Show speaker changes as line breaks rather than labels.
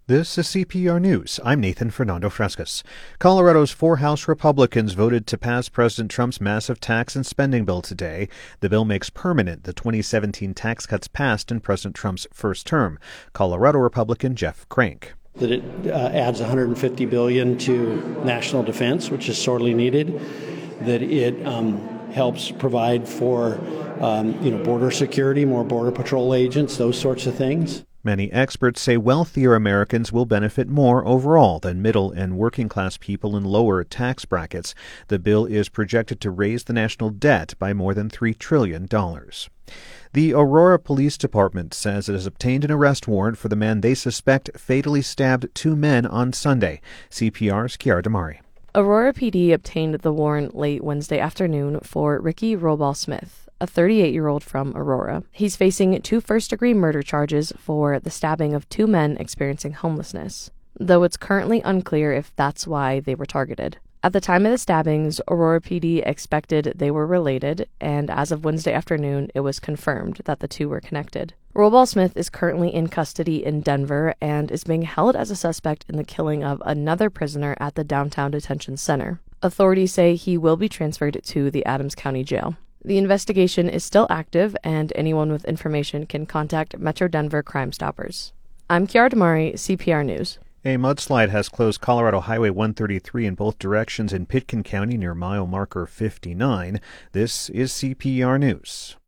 This is CPR News. I'm Nathan Fernando Frescas. Colorado's 4 House Republicans voted to pass President Trump's massive tax and spending bill today. The bill makes permanent the 2017 tax cuts passed in President Trump's first term. Colorado Republican Jeff Crank.
That it adds $150 billion to national defense, which is sorely needed. That it helps provide for border security, more border patrol agents, those sorts of things.
Many experts say wealthier Americans will benefit more overall than middle and working class people in lower tax brackets. The bill is projected to raise the national debt by more than $3 trillion. The Aurora Police Department says it has obtained an arrest warrant for the man they suspect fatally stabbed 2 men on Sunday. CPR's Kiara Damari.
Aurora PD obtained the warrant late Wednesday afternoon for Ricky Robal Smith, a 38-year-old from Aurora. He's facing 2 first-degree murder charges for the stabbing of 2 men experiencing homelessness, though it's currently unclear if that's why they were targeted. At the time of the stabbings, Aurora PD expected they were related, and as of Wednesday afternoon, it was confirmed that the 2 were connected. Robal Smith is currently in custody in Denver and is being held as a suspect in the killing of another prisoner at the downtown detention center. Authorities say he will be transferred to the Adams County Jail. The investigation is still active, and anyone with information can contact Metro Denver Crime Stoppers. I'm Kiara Damari, CPR News.
A mudslide has closed Colorado Highway 133 in both directions in Pitkin County near mile marker 59. This is CPR News.